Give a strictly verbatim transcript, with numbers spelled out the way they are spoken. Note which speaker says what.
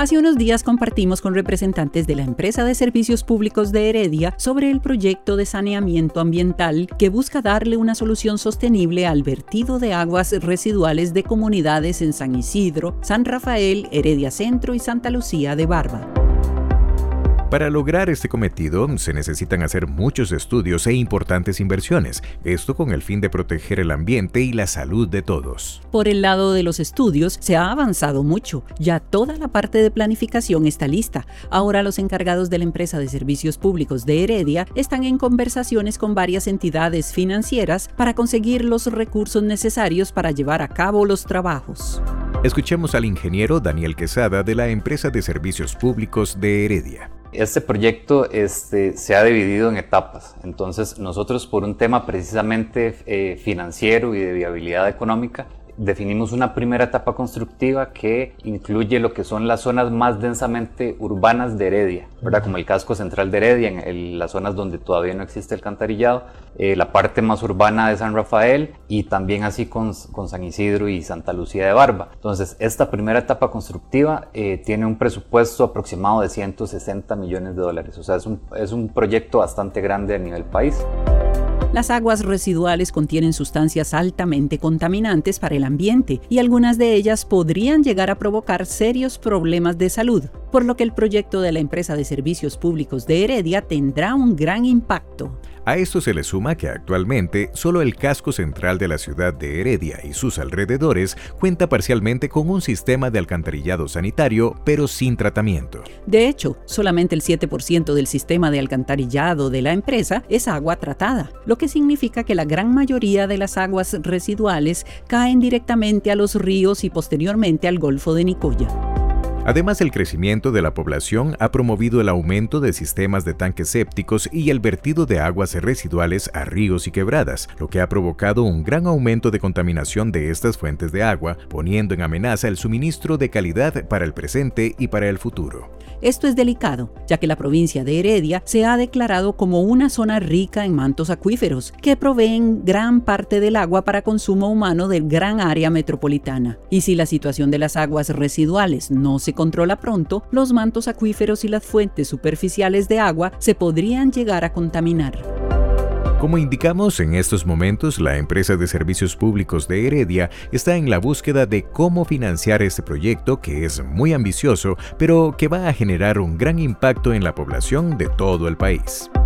Speaker 1: Hace unos días compartimos con representantes de la empresa de servicios públicos de Heredia sobre el proyecto de saneamiento ambiental que busca darle una solución sostenible al vertido de aguas residuales de comunidades en San Isidro, San Rafael, Heredia Centro y Santa Lucía de Barba.
Speaker 2: Para lograr este cometido, se necesitan hacer muchos estudios e importantes inversiones, esto con el fin de proteger el ambiente y la salud de todos.
Speaker 1: Por el lado de los estudios, se ha avanzado mucho. Ya toda la parte de planificación está lista. Ahora los encargados de la empresa de servicios públicos de Heredia están en conversaciones con varias entidades financieras para conseguir los recursos necesarios para llevar a cabo los trabajos.
Speaker 2: Escuchemos al ingeniero Daniel Quesada de la empresa de servicios públicos de Heredia.
Speaker 3: Este proyecto este, se ha dividido en etapas, entonces nosotros por un tema precisamente eh, financiero y de viabilidad económica definimos una primera etapa constructiva que incluye lo que son las zonas más densamente urbanas de Heredia, ¿verdad? Como el casco central de Heredia, en el, las zonas donde todavía no existe el alcantarillado, eh, la parte más urbana de San Rafael y también así con, con San Isidro y Santa Lucía de Barba. Entonces esta primera etapa constructiva eh, tiene un presupuesto aproximado de ciento sesenta millones de dólares, o sea es un, es un proyecto bastante grande a nivel país.
Speaker 1: Las aguas residuales contienen sustancias altamente contaminantes para el ambiente y algunas de ellas podrían llegar a provocar serios problemas de salud, por lo que el proyecto de la empresa de servicios públicos de Heredia tendrá un gran impacto.
Speaker 2: A esto se le suma que actualmente solo el casco central de la ciudad de Heredia y sus alrededores cuenta parcialmente con un sistema de alcantarillado sanitario, pero sin tratamiento.
Speaker 1: De hecho, solamente el siete por ciento del sistema de alcantarillado de la empresa es agua tratada, lo que significa que la gran mayoría de las aguas residuales caen directamente a los ríos y posteriormente al Golfo de Nicoya.
Speaker 2: Además, el crecimiento de la población ha promovido el aumento de sistemas de tanques sépticos y el vertido de aguas residuales a ríos y quebradas, lo que ha provocado un gran aumento de contaminación de estas fuentes de agua, poniendo en amenaza el suministro de calidad para el presente y para el futuro.
Speaker 1: Esto es delicado, ya que la provincia de Heredia se ha declarado como una zona rica en mantos acuíferos, que proveen gran parte del agua para consumo humano del gran área metropolitana. Y si la situación de las aguas residuales no se controla pronto, los mantos acuíferos y las fuentes superficiales de agua se podrían llegar a contaminar.
Speaker 2: Como indicamos, en estos momentos la empresa de servicios públicos de Heredia está en la búsqueda de cómo financiar este proyecto que es muy ambicioso, pero que va a generar un gran impacto en la población de todo el país.